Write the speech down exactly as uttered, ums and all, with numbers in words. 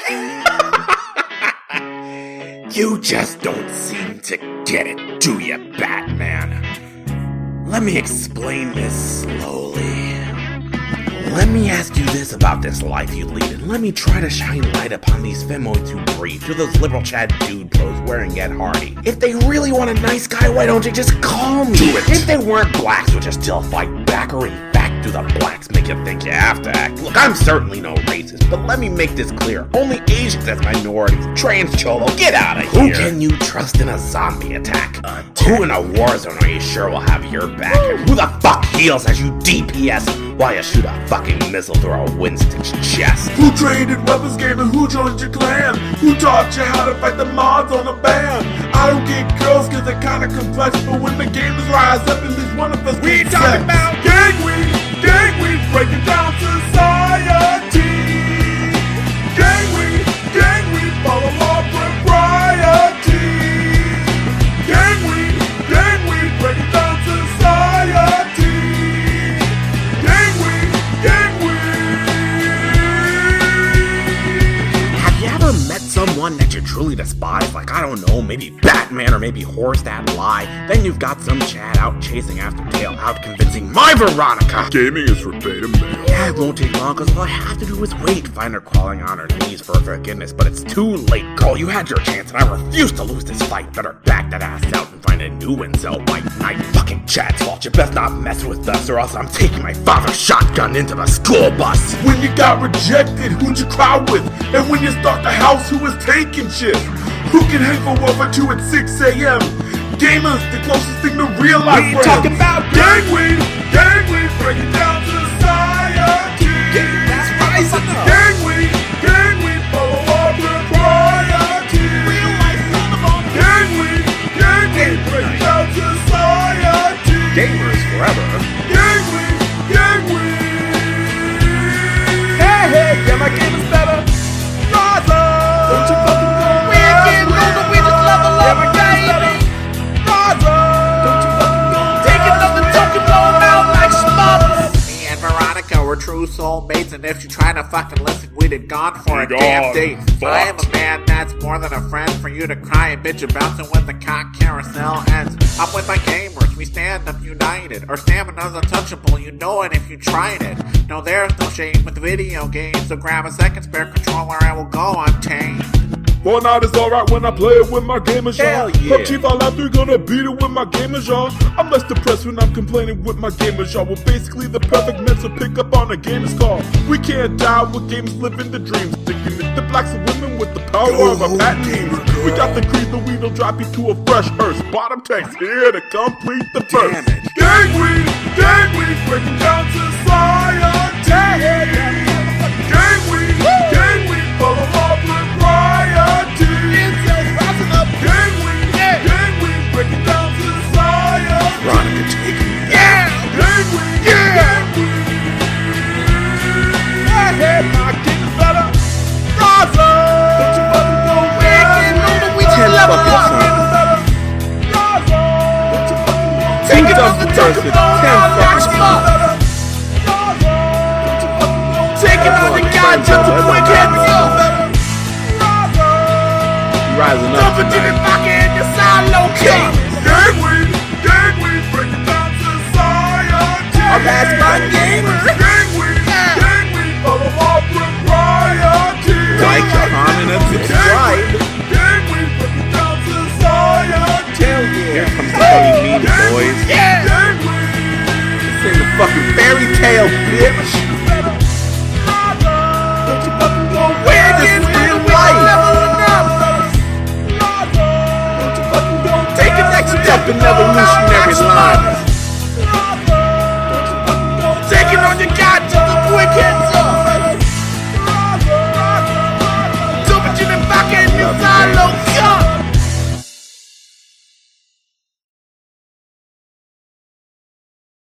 You just don't seem to get it, do ya, Batman? Let me explain this slowly. Let me ask you this about this life you lead, and let me try to shine light upon these femoids who breathe through those liberal Chad dude clothes wearing Ed Hardy. If they really want a nice guy, why don't you just call me? Do it. If they weren't blacks, would you still fight back, or in fact do the blacks make you think you have to act? Look, I'm certainly no racist, but let me make this clear. Only Asians as minorities, trans cholo, get out of here. Who can you trust in a zombie attack? Uh, who in a war zone are you sure will have your back? And who the fuck heals as you D P S while you shoot a fucking missile through a Winston's chest? Who traded weapons game and who joined your clan? Who taught you how to fight the mods on a band? I don't get girls cause they're kinda complex, but when the gamers rise up, at least one of us We gets talking sex. about gang weed, gang weed, breaking down society. Gang weed, gang weed, follow law propriety. Gang weed, gang weed, breaking down society. Gang weed, gang weed. Have you ever met someone that you truly despise? Like, I don't know, maybe Batman or maybe Horse That Lie. Then you've got some Chad out chasing after tail, out convincing my Veronica. Gaming is for beta male. Yeah, it won't take long, cause all I have to do is wait. Find her crawling on her knees for forgiveness, but it's too late. Girl, you had your chance, and I refuse to lose this fight. Better back that ass out and find a new incel white knight. Fucking Chad's fault, you best not mess with us, or else I'm taking my father's shotgun into the school bus. When you got rejected, who'd you cry with? And when you start the house, who was taking shit? Who can hang for one for two at six a.m.? Gamers, the closest thing to real life We friends. talking about gang weed, gang weed, breaking down society. That's rising up. Gang weed, gang weed, follow all propriety. Real life phenomenon. Gang weed, gang weed, breaking down society. Gamers forever. Gang weed, gang weed. Hey, hey, yeah, my game is better. Rise up. Don't you fucking go. We're getting older, we just level up, baby. Rise up. Don't you fucking go. Take another token, blow them out like schmucks. Me and Veronica were true soulmates, and if you try to fucking listen, we'd have gone for a Be damn gone. date. I am a man that's more than a friend for you to cry and bitch about, and when the cock carousel ends, I'm with my gamers, we stand up united. Our stamina's untouchable, you know it if you tried it. No, there's no shame with video games, so grab a second spare controller and we'll go untamed. Fortnite is alright when I play it with my gamers, y'all. Hell yeah. P U B G Fallout three gonna beat it with my gamers, y'all. I'm less depressed when I'm complaining with my gamers, y'all. Well, basically the perfect men to pick up on a gamer's call. We can't die with gamers living the dreams, thinking that the blacks and women with the power Go of a patent gamer team. We got the creed, but we don't drop you to a fresh hearse. Bottom tanks here to complete the verse. Damn it. Gang weed, gang weed, breaking down society. Gang weed, gang weed, follow all propriety. Gang weed, gang weed, breaking down society. Veronica, take me. Yeah! Gang weed, Yeah! gang weed. I had my game is better. Rise up! Don't you fucking go We're getting older, we just Ten level fucking up. times. Rise up! Don't you fucking go Take Who another does token, the ten Rise fucking up! times. Rise up! Don't you fucking go Take another goddamn Rise up! quick head roll. Rise up! Rising up Double tonight. digit back in your side low key. Gang weed, gang weed, breaking down society. I've had my gamers. Gang weed, gang weed, follow all propriety. Like, comment, and subscribe. Gang weed, breaking down society. Hell yeah. Here comes the fucking mean boys. Gang weed. This ain't a fucking fairy tale, bitch.